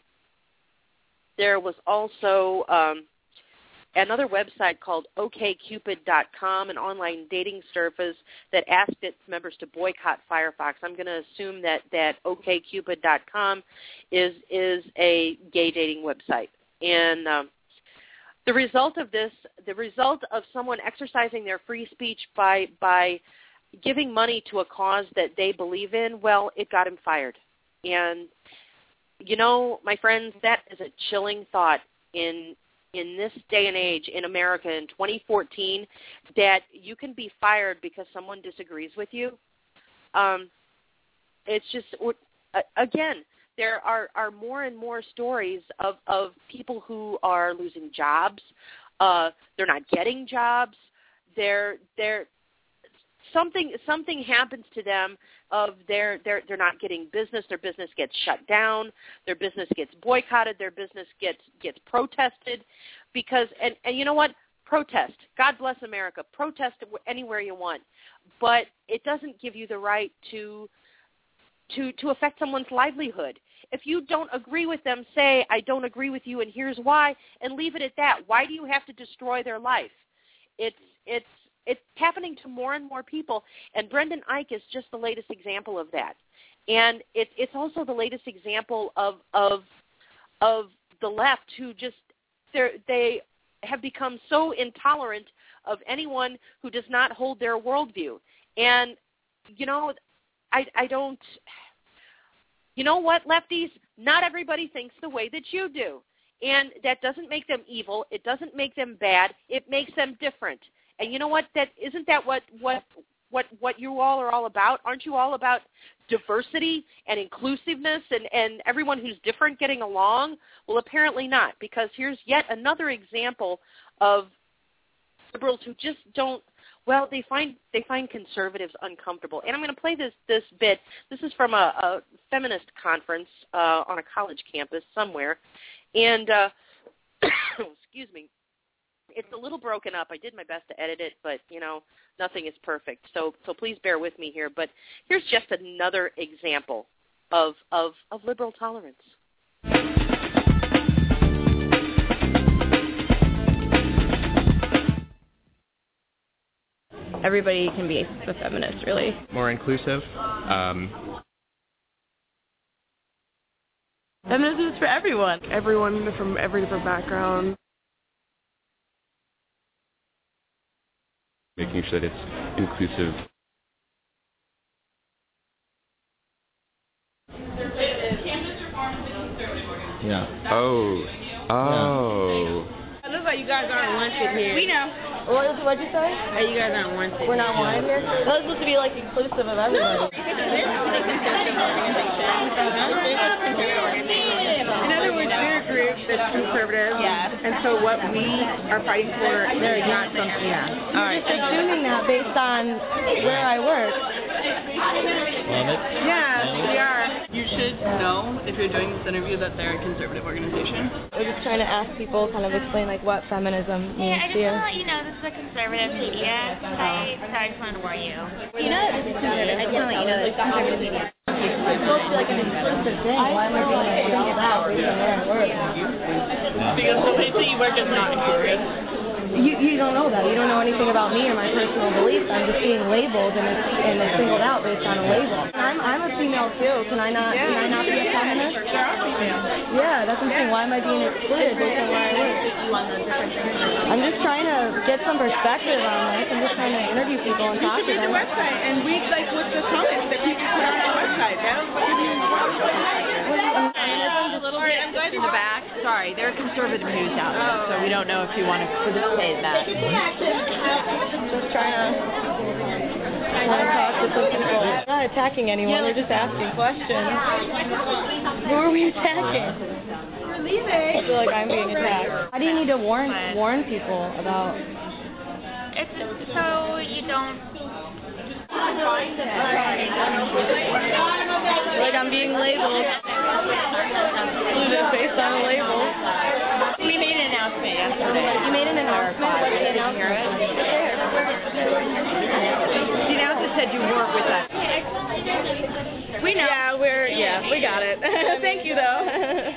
Speaker 2: there was also um, another website called O K Cupid dot com, an online dating service that asked its members to boycott Firefox. I'm going to assume that, that O K Cupid dot com is, is a gay dating website. And um, The result of this, the result of someone exercising their free speech by by giving money to a cause that they believe in, well, it got him fired. And, you know, my friends, that is a chilling thought in in this day and age in America in twenty fourteen, that you can be fired because someone disagrees with you. Um, it's just, again, there are, are more and more stories of, of people who are losing jobs. Uh, they're not getting jobs. They're they're something something happens to them of their they're they're not getting business. Their business gets shut down. Their business gets boycotted. Their business gets gets protested because and, and you know what? Protest. God bless America. Protest anywhere you want, but it doesn't give you the right to to to affect someone's livelihood. If you don't agree with them, say, I don't agree with you and here's why, and leave it at that. Why do you have to destroy their life? It's it's it's happening to more and more people, and Brendan Eich is just the latest example of that. And it, it's also the latest example of of of the left who just they have become so intolerant of anyone who does not hold their worldview. And, you know, I, I don't... You know what, lefties? Not everybody thinks the way that you do. And that doesn't make them evil. It doesn't make them bad. It makes them different. And you know what? That isn't that what what what what you all are all about? Aren't you all about diversity and inclusiveness and, and everyone who's different getting along? Well, apparently not, because here's yet another example of liberals who just don't Well, they find they find conservatives uncomfortable. And I'm going to play this this bit. This is from a, a feminist conference uh, on a college campus somewhere. And, uh, excuse me, it's a little broken up. I did my best to edit it, but, you know, nothing is perfect. So so please bear with me here. But here's just another example of of, of liberal tolerance.
Speaker 7: Everybody can be a feminist, really.
Speaker 8: More inclusive. Um,
Speaker 7: Feminism is for everyone.
Speaker 9: Everyone from every different background.
Speaker 8: Making sure that it's inclusive.
Speaker 5: Yeah.
Speaker 8: Oh. Oh.
Speaker 10: It looks like you guys aren't wanted here.
Speaker 7: We know.
Speaker 10: What, what'd you say? Hey, you guys aren't wanted. We're not wanted here?
Speaker 7: That's supposed to be, like, inclusive of everybody.
Speaker 10: In other words, we're a group
Speaker 9: that's conservative.
Speaker 7: Yeah.
Speaker 9: And so what we are fighting for is not something. Yeah.
Speaker 7: All right.
Speaker 11: Just assuming that based on where I work.
Speaker 9: Yeah, we are.
Speaker 12: You should know, if you're doing this interview, that they're a conservative organization.
Speaker 11: We're just trying to ask people, kind of explain like what feminism means
Speaker 13: Yeah, I
Speaker 11: to
Speaker 13: just
Speaker 11: you.
Speaker 13: want to let you know this is a conservative media site, so I just wanted to warn you.
Speaker 11: You know, this is conservative. I just want to let you know that it's conservative media. It's supposed to be like an exclusive thing. Why am I being like singled out based on where I work?
Speaker 12: Because the place that you work is not included.
Speaker 11: You you don't know that. You don't know anything about me or my personal beliefs. I'm just being labeled and it's, and it's singled out based on a label. I'm I'm a female too. Can I not can I not be a feminist? Yeah, that's what I'm saying. Why am I being excluded based on where I work? I'm just trying to get some perspective on this. I'm just trying to interview people and talk to them.
Speaker 9: The website and read like what's the comments that people put on our website. That'll give you
Speaker 1: A little bit in the back. Sorry, they're a conservative news outlet, so we don't know if you want to participate in that.
Speaker 11: Just trying to, trying to talk to some people. We're not attacking anyone. We're just asking questions. Who are we attacking? We're leaving. I feel like I'm being attacked. How do you need to warn warn people about?
Speaker 13: It's so you don't.
Speaker 11: Like I'm being labeled. Excluded based on a label.
Speaker 1: We made an announcement yesterday.
Speaker 11: You made an announcement? What's the announcement?
Speaker 1: The announcement said you work with us.
Speaker 11: We know. Yeah, we're, yeah, we got it. Thank you, though.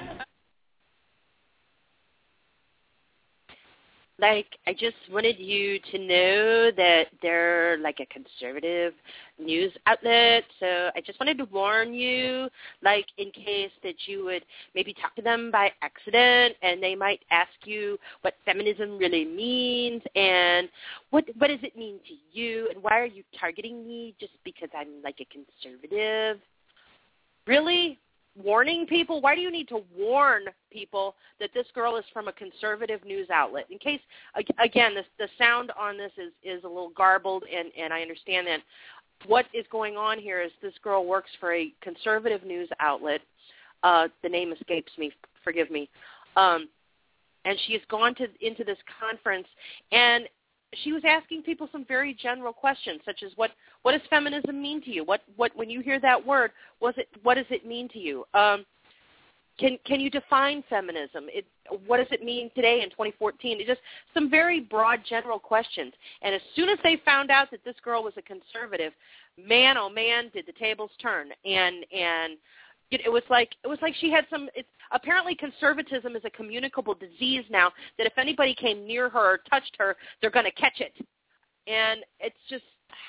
Speaker 2: Like, I just wanted you to know that they're like a conservative news outlet, so I just wanted to warn you, like, in case that you would maybe talk to them by accident and they might ask you what feminism really means and what what does it mean to you and why are you targeting me just because I'm like a conservative? Really? Warning people? Why do you need to warn people that this girl is from a conservative news outlet? In case, again, this, the sound on this is, is a little garbled, and, and I understand that. What is going on here is this girl works for a conservative news outlet. Uh, the name escapes me. Forgive me. Um, and she has gone to into this conference, and she was asking people some very general questions, such as what, what does feminism mean to you? What, what, when you hear that word, was it, what does it mean to you? Um, can, can you define feminism? It, what does it mean today in twenty fourteen? It's just some very broad, general questions. And as soon as they found out that this girl was a conservative, man, oh man, did the tables turn. And, and it, it was like, it was like she had some, it's, apparently conservatism is a communicable disease now, that if anybody came near her or touched her, they're going to catch it. And it's just,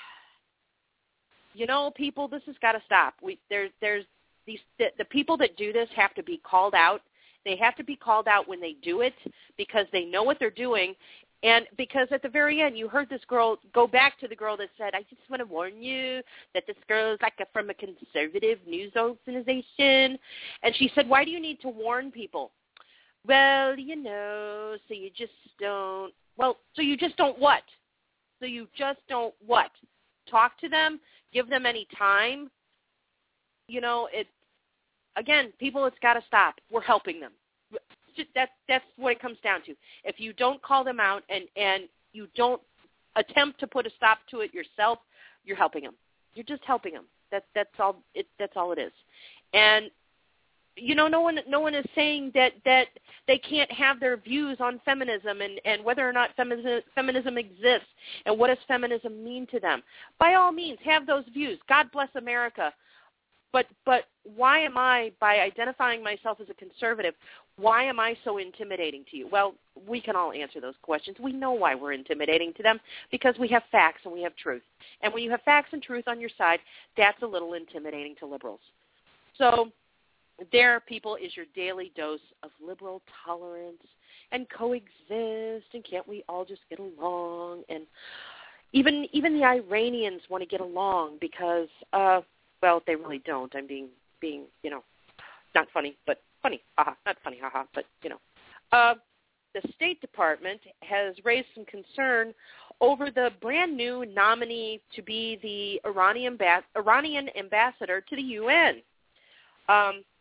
Speaker 2: you know, people, this has got to stop. We there, There's these the, the people that do this have to be called out. They have to be called out when they do it because they know what they're doing. And because at the very end, you heard this girl go back to the girl that said, I just want to warn you that this girl is like a, from a conservative news organization. And she said, why do you need to warn people? Well, you know, so you just don't, well, so you just don't what? So you just don't what? Talk to them? Give them any time? You know, it, again, people, it's got to stop. We're helping them. That's that's what it comes down to. If you don't call them out and, and you don't attempt to put a stop to it yourself, you're helping them. You're just helping them. That that's all. It that's all it is. And you know, no one no one is saying that, that they can't have their views on feminism and, and whether or not feminism feminism exists and what does feminism mean to them. By all means, have those views. God bless America. But but why am I, by identifying myself as a conservative, why am I so intimidating to you? Well, we can all answer those questions. We know why we're intimidating to them, because we have facts and we have truth. And when you have facts and truth on your side, that's a little intimidating to liberals. So there, people, is your daily dose of liberal tolerance and coexist, and can't we all just get along? And even even the Iranians want to get along because uh, – well, they really don't. I'm being, being, you know, not funny, but funny. Haha, not funny, haha, but, you know. Uh, the State Department has raised some concern over the brand new nominee to be the Iranian, Iranian ambassador to the U N. Um,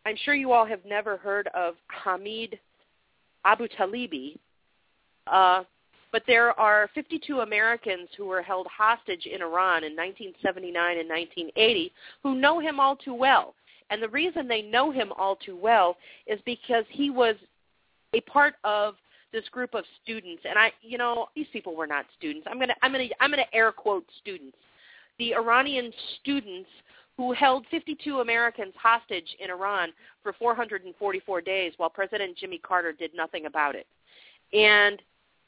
Speaker 2: I'm sure you all have never heard of Hamid Abu Talibi, uh, but there are fifty-two Americans who were held hostage in Iran in nineteen seventy-nine and nineteen eighty who know him all too well. And the reason they know him all too well is because he was a part of this group of students. And I, you know, these people were not students. I'm gonna, I'm gonna, I'm gonna air quote students. The Iranian students who held fifty-two Americans hostage in Iran for four hundred forty-four days while President Jimmy Carter did nothing about it. And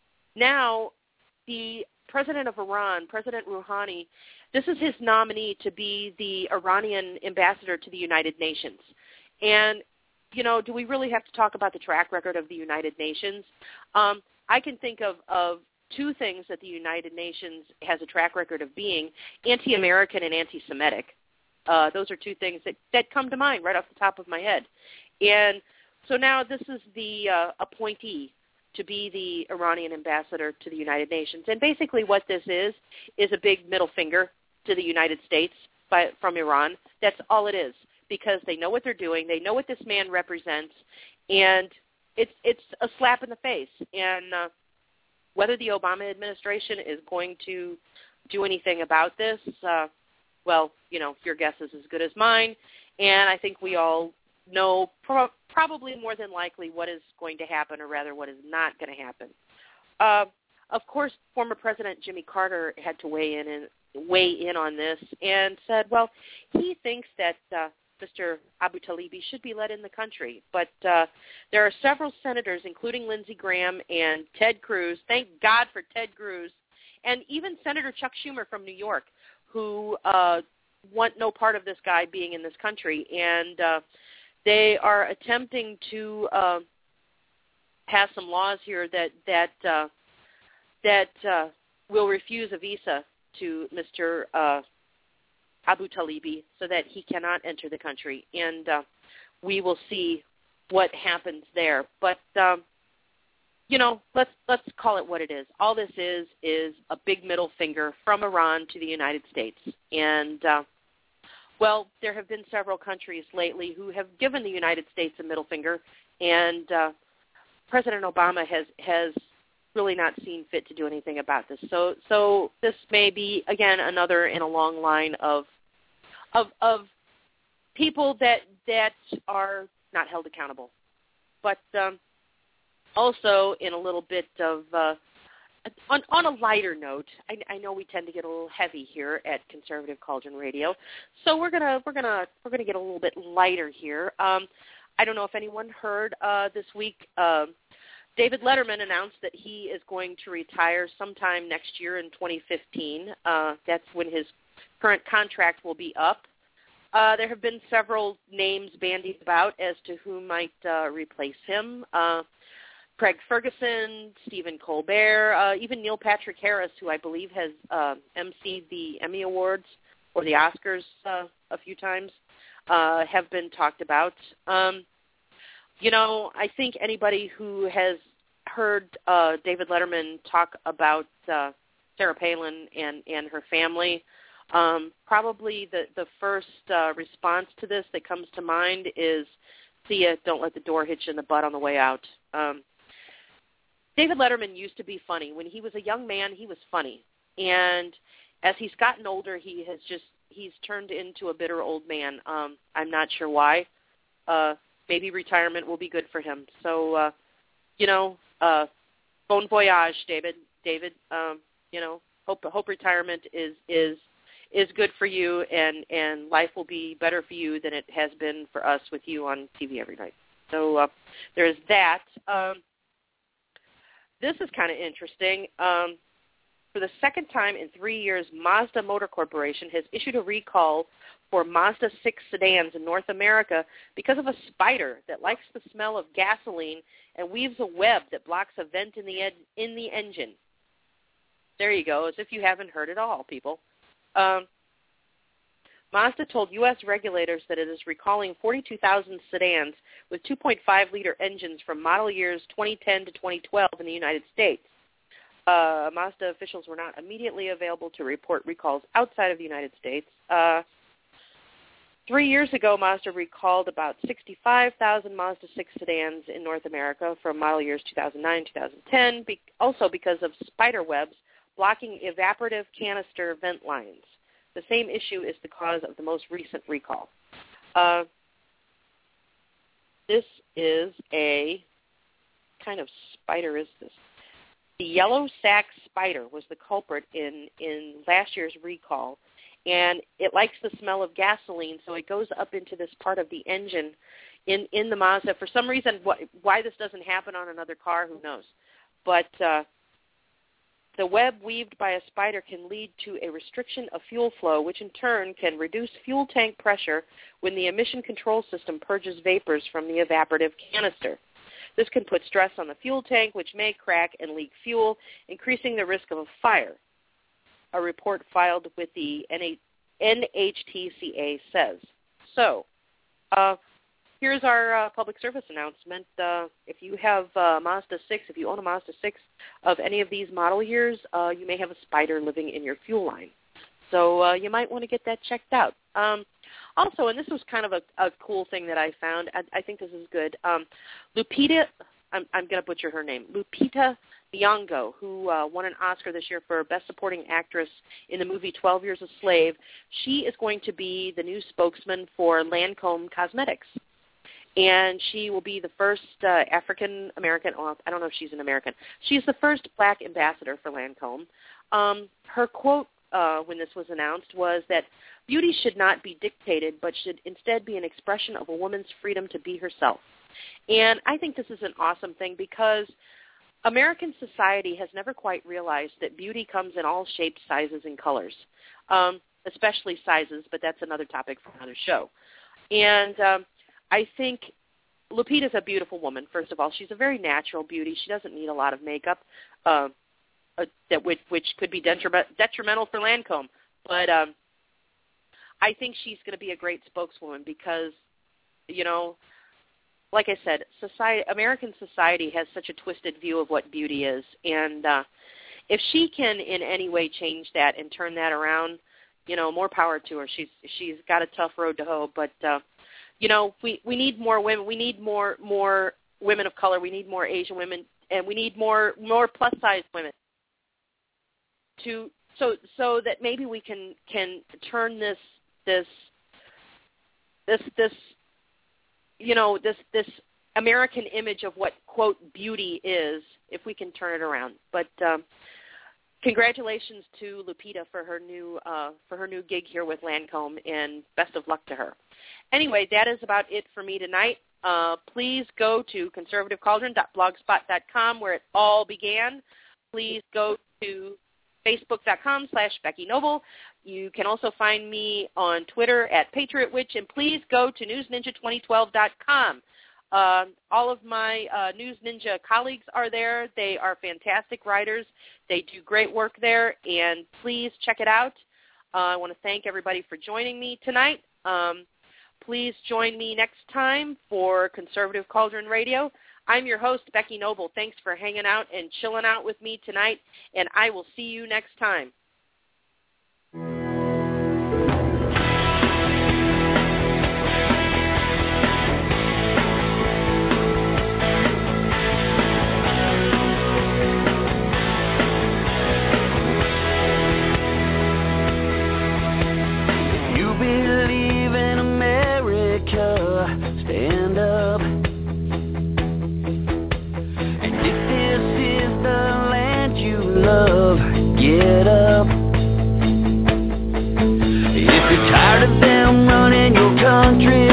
Speaker 2: now the president of Iran, President Rouhani, this is his nominee to be the Iranian ambassador to the United Nations. And, you know, do we really have to talk about the track record of the United Nations? Um, I can think of, of two things that the United Nations has a track record of being: anti-American and anti-Semitic. Uh, those are two things that, that come to mind right off the top of my head. And so now this is the uh, appointee to be the Iranian ambassador to the United Nations. And basically what this is is a big middle finger to the United States by, from Iran. That's all it is, because they know what they're doing. They know what this man represents, and it's it's a slap in the face. And uh, whether the Obama administration is going to do anything about this, uh, well, you know, your guess is as good as mine. And I think we all know pro- probably more than likely what is going to happen, or rather what is not going to happen. Uh, of course, former President Jimmy Carter had to weigh in and weigh in on this and said, well, he thinks that uh, Mister Abu Talibi should be let in the country. But uh, there are several senators, including Lindsey Graham and Ted Cruz, thank God for Ted Cruz, and even Senator Chuck Schumer from New York, who uh, want no part of this guy being in this country. And uh, they are attempting to uh, pass some laws here that that uh, that uh, will refuse a visa to Mister Uh, Abu Talibi so that he cannot enter the country. And uh, we will see what happens there. But, um, you know, let's let's call it what it is. All this is is a big middle finger from Iran to the United States. And, uh, well, there have been several countries lately who have given the United States a middle finger, and uh, President Obama has, has really not seen fit to do anything about this. So so this may be, again, another in a long line of of of people that that are not held accountable. But um, also in a little bit of uh, on on a lighter note, I, I know we tend to get a little heavy here at Conservative Cauldron Radio, so we're gonna we're gonna we're gonna get a little bit lighter here. Um, I don't know if anyone heard uh, this week. Uh, David Letterman announced that he is going to retire sometime next year in twenty fifteen. Uh, that's when his current contract will be up. Uh, there have been several names bandied about as to who might uh, replace him. Uh, Craig Ferguson, Stephen Colbert, uh, even Neil Patrick Harris, who I believe has uh, emceed the Emmy Awards or the Oscars uh, a few times, uh, have been talked about. Um, you know, I think anybody who has heard uh, David Letterman talk about uh, Sarah Palin and, and her family, um, probably the, the first uh, response to this that comes to mind is, see ya, don't let the door hit you in the butt on the way out. Um, David Letterman used to be funny. When he was a young man, he was funny. And as he's gotten older, he has just, he's turned into a bitter old man. Um, I'm not sure why. Uh, maybe retirement will be good for him. So, uh, you know, uh, bon voyage, David. David, um, you know, hope hope retirement is is is good for you, and, and life will be better for you than it has been for us with you on T V every night. So uh, there's that. Um, this is kind of interesting. Um, for the second time in three years, Mazda Motor Corporation has issued a recall for Mazda six sedans in North America because of a spider that likes the smell of gasoline and weaves a web that blocks a vent in the ed- in the engine. There you go, as if you haven't heard it all, people. Um, Mazda told U S regulators that it is recalling forty-two thousand sedans with two point five liter engines from model years twenty ten to twenty twelve in the United States. Uh, Mazda officials were not immediately available to report recalls outside of the United States. Uh, Three years ago, Mazda recalled about sixty-five thousand Mazda six sedans in North America from model years two thousand nine, two thousand ten, be- also because of spider webs blocking evaporative canister vent lines. The same issue is the cause of the most recent recall. Uh, this is a kind of spider is this? The yellow sac spider was the culprit in, in last year's recall, and it likes the smell of gasoline, so it goes up into this part of the engine in, in the Mazda. For some reason, wh- why this doesn't happen on another car, who knows? But uh, the web weaved by a spider can lead to a restriction of fuel flow, which in turn can reduce fuel tank pressure when the emission control system purges vapors from the evaporative canister. This can put stress on the fuel tank, which may crack and leak fuel, increasing the risk of a fire. A report filed with the N H T C A says. So, uh, here's our uh, public service announcement. Uh, if you have uh, Mazda six, if you own a Mazda six of any of these model years, uh, you may have a spider living in your fuel line. So uh, you might want to get that checked out. Um, also, and this was kind of a, a cool thing that I found, I, I think this is good, um, Lupita, I'm, I'm going to butcher her name, Lupita Nyong'o, who uh, won an Oscar this year for Best Supporting Actress in the movie twelve Years a Slave. She is going to be the new spokesman for Lancome Cosmetics. And she will be the first uh, African-American, well, I don't know if she's an American. She's the first black ambassador for Lancome. Um, her quote uh, when this was announced was that beauty should not be dictated, but should instead be an expression of a woman's freedom to be herself. And I think this is an awesome thing because American society has never quite realized that beauty comes in all shapes, sizes, and colors, um, especially sizes, but that's another topic for another show. And um, I think Lupita's a beautiful woman, first of all. She's a very natural beauty. She doesn't need a lot of makeup, uh, uh, that which, which could be detriment, detrimental for Lancome. But um, I think she's going to be a great spokeswoman because, you know, like I said, society, American society has such a twisted view of what beauty is. And uh, if she can in any way change that and turn that around, you know, more power to her. She's she's got a tough road to hoe. But, uh, you know, we, we need more women. We need more more women of color. We need more Asian women. And we need more more plus-size women to so so that maybe we can, can turn this this this this you know, this this American image of what, quote, beauty is, if we can turn it around. But um, congratulations to Lupita for her new uh, for her new gig here with Lancome, and best of luck to her. Anyway, that is about it for me tonight. Uh, please go to conservative cauldron dot blogspot dot com where it all began. Please go to facebook dot com slash Becky Noble. You can also find me on Twitter at Patriot Witch, and please go to news ninja twenty twelve dot com. Uh, all of my uh, News Ninja colleagues are there. They are fantastic writers. They do great work there, and please check it out. Uh, I want to thank everybody for joining me tonight. Um, please join me next time for Conservative Cauldron Radio. I'm your host, Becky Noble. Thanks for hanging out and chilling out with me tonight, and I will see you next time.
Speaker 14: You believe in America, stand up. Love, get up. If you're tired of them running your country,